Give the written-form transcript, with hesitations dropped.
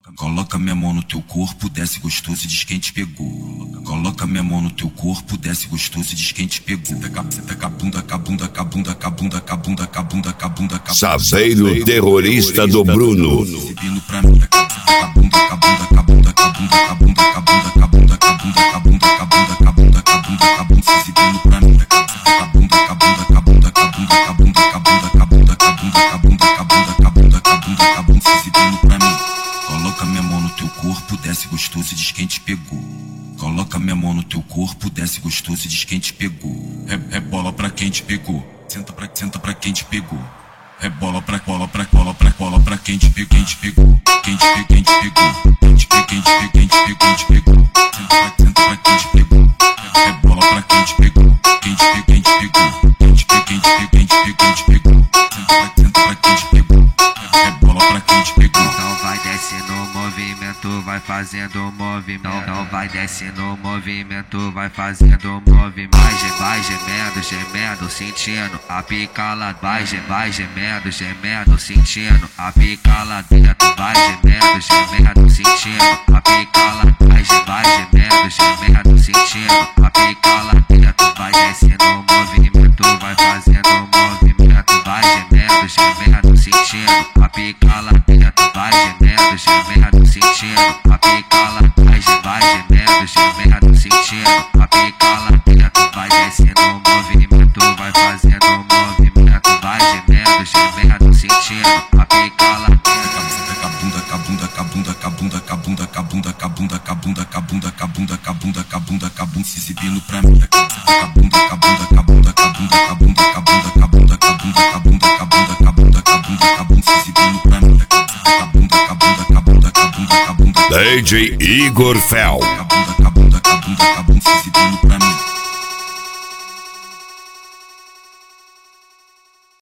Coloca minha mão no teu corpo, desce gostoso e diz quem te pegou. Coloca minha mão no teu corpo, desce gostoso e diz quem te pegou. Senta com a bunda, com a bunda, com a bunda, com a bunda, com a bunda, com a bunda, com a bunda, com a bunda. Saveiro terrorista do Bruno. Exibindo pra mim, com a bunda, com a bunda, com a bunda, com a bunda, com a bunda, com a bunda, com a bunda, com a bunda, com a bunda, com a bunda, com a bunda, com a bunda, com a bunda, exibindo pra mim, com a bunda, com a bunda, com a bunda, com a bunda, com a bunda, com a bunda, com a bunda, com a bunda, com a bunda, com a bunda, com a bunda, com a bunda, com a bunda, exibindo pra mim. Coloca minha mão no teu corpo, desce gostoso e diz quem te pegou. Coloca minha mão no teu corpo, desce gostoso e diz quem te pegou. É bola pra quem te pegou. Senta pra quem te pegou. É bola pra quem te pegou, quem te pegou, quem te pegou, quem te pegou, quem te pegou, quem te pegou, quem te pegou, quem te pegou. Senta pra quem te pegou. É bola pra quem te pegou. Quem te pegou, quem te pegou, quem te pegou, quem te pegou, quem te pegou, quem te pegou. Senta pra quem te pegou. É bola pra quem te pegou. Então vai descendo o movimento, vai fazendo o movimento. Então vai descendo o movimento, vai fazendo o movimento. Vai gemendo, gemendo, sentindo a pica lá. Vai gemendo, gemendo, sentindo a pica lá dentro. Vai gemendo, gemendo, sentindo a pica lá. Vai gemendo, gemendo, sentindo a pica lá dentro. Vai descendo o movimento, vai fazendo o movimento. Vai gemendo, gemendo, sentindo a pica lá dentro. Vai gemendo, gemendo, sentindo a pica lá. Vai gemendo, gemendo, sentindo a pica lá dentro. Vai descendo o movimento, vai fazendo o movimento. Vai gemendo, gemendo, sentindo a pica lá dentro. Senta com a bunda, com a bunda, com a bunda, com a bunda, com a bunda, com a bunda, com a bunda, com a bunda, com a bunda, com a bunda, com a bunda, com a bunda, com a bunda, se exibindo pra mim. Com a bunda, com a bunda, com a bunda, com a bunda, com a bunda, com a bunda, com a bunda, com a bunda, com a bunda, com a bunda, com a bunda, com a bunda, com a bunda, se exibindo pra mim. Com a bunda, com a bunda, com a bunda, com a bunda, com a bunda, DJ Igor Fel. com a bunda, com a bunda, com a bunda, com a bunda, se exibindo.